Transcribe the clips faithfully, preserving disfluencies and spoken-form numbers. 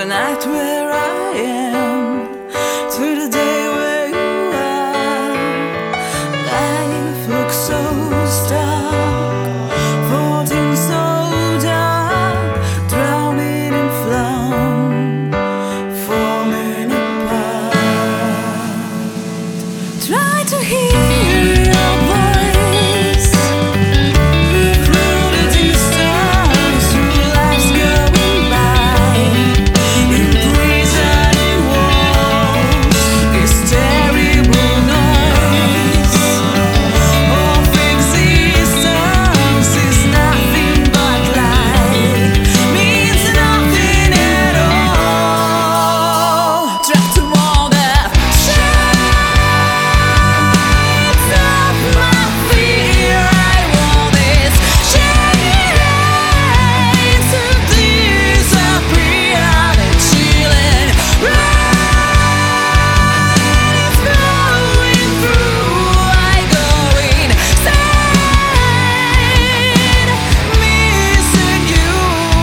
the night where I am, through the day where you are. Life looks so stark, floating so dark, drowning in flame, forming apart. Try to hear your voice, floated in the stars through life's going by, imprisoning walls, this terrible noise of existence is nothing but light, means nothing at all. Trapped among the shades of my fear, I want this shade to disappear. The chilling rain is blowing through, I go insane, missing you.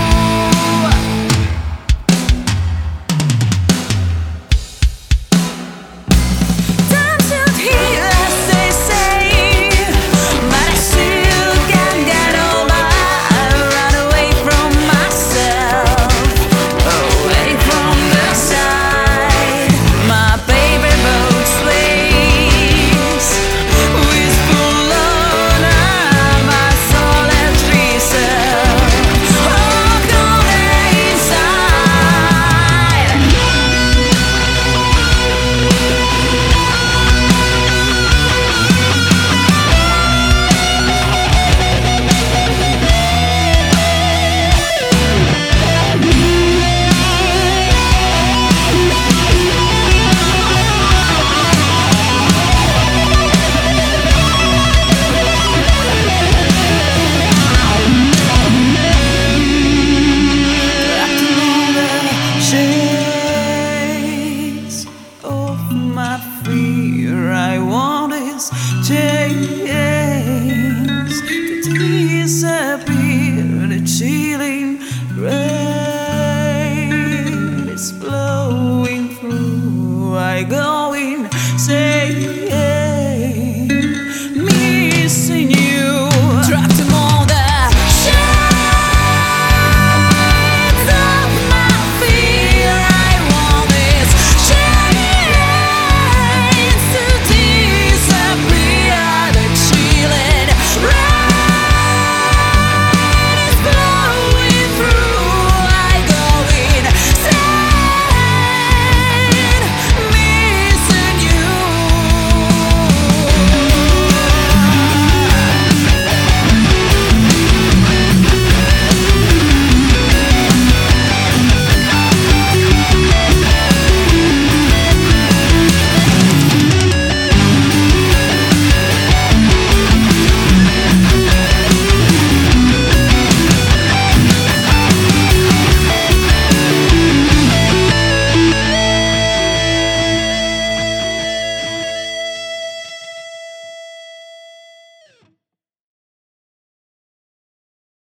Time's out here, as they say, but I still can't get over. I run away from myself, away from the side. My paper boat sways, wistful alone, my soul and reserve, all gone inside. Trapped among the shades of my fear, I want is chains to disappear. The chilling rain is blowing through, I go